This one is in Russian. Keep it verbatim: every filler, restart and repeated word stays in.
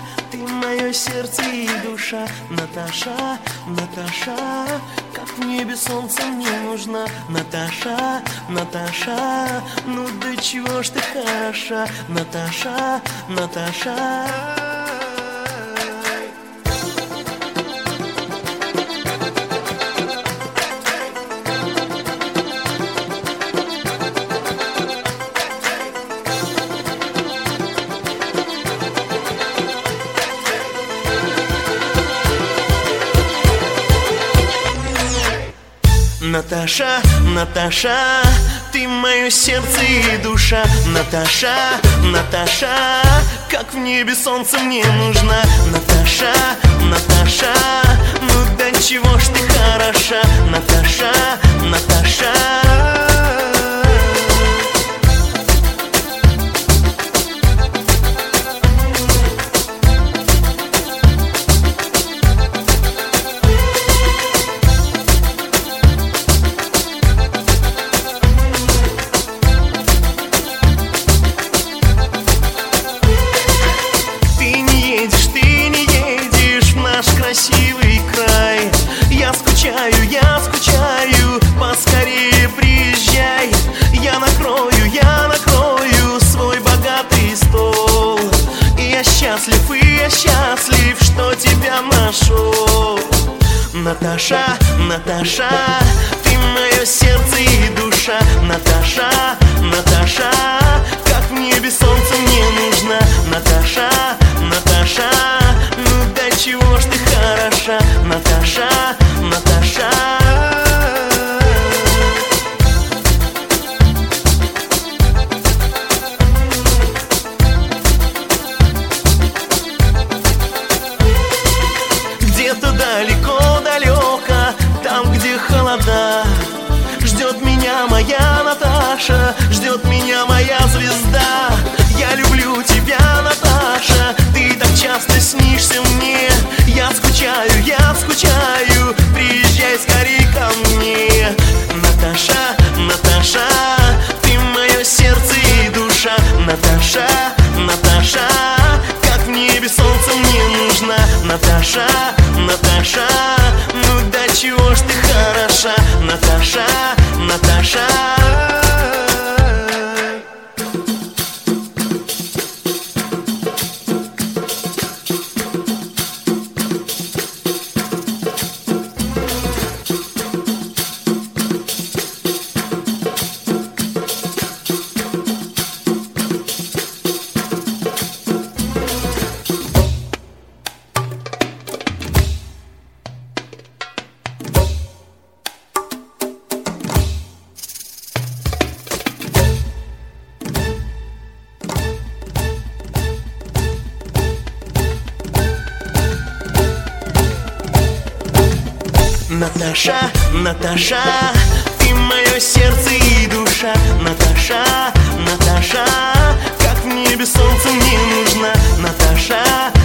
ты мое сердце и душа. Наташа, Наташа, как в небе солнце мне нужна. Наташа, Наташа, ну до чего ж ты хороша. Наташа, Наташа. Наташа, Наташа, ты мое сердце и душа. Наташа, Наташа, как в небе солнце мне нужна. Наташа, Наташа, ну до чего ж ты хороша. Наташа, Наташа. Красивый край, я скучаю, я скучаю, поскорее приезжай. Я накрою, я накрою свой богатый стол. И я счастлив, и я счастлив, что тебя нашел. Наташа, Наташа, ты мое сердце и душа. Наташа, Наташа, как в небе солнце мне нужно. Наташа, Наташа, ну до чего ж ты хороша. Наташа, Наташа. Где-то далеко-далеко, там, где холода, ждет меня моя Наташа, ждет меня моя звезда. Я люблю тебя, Наташа, ты так часто снишься мне. Я скучаю, я скучаю, приезжай скорей ко мне. Наташа, Наташа, ты мое сердце и душа. Наташа, Наташа, как в небе солнце мне нужна. Наташа, Наташа, ну до чего ж ты хороша. Наташа, Наташа. Наташа, Наташа, ты мое сердце и душа. Наташа, Наташа, как в небе солнце мне нужна. Наташа,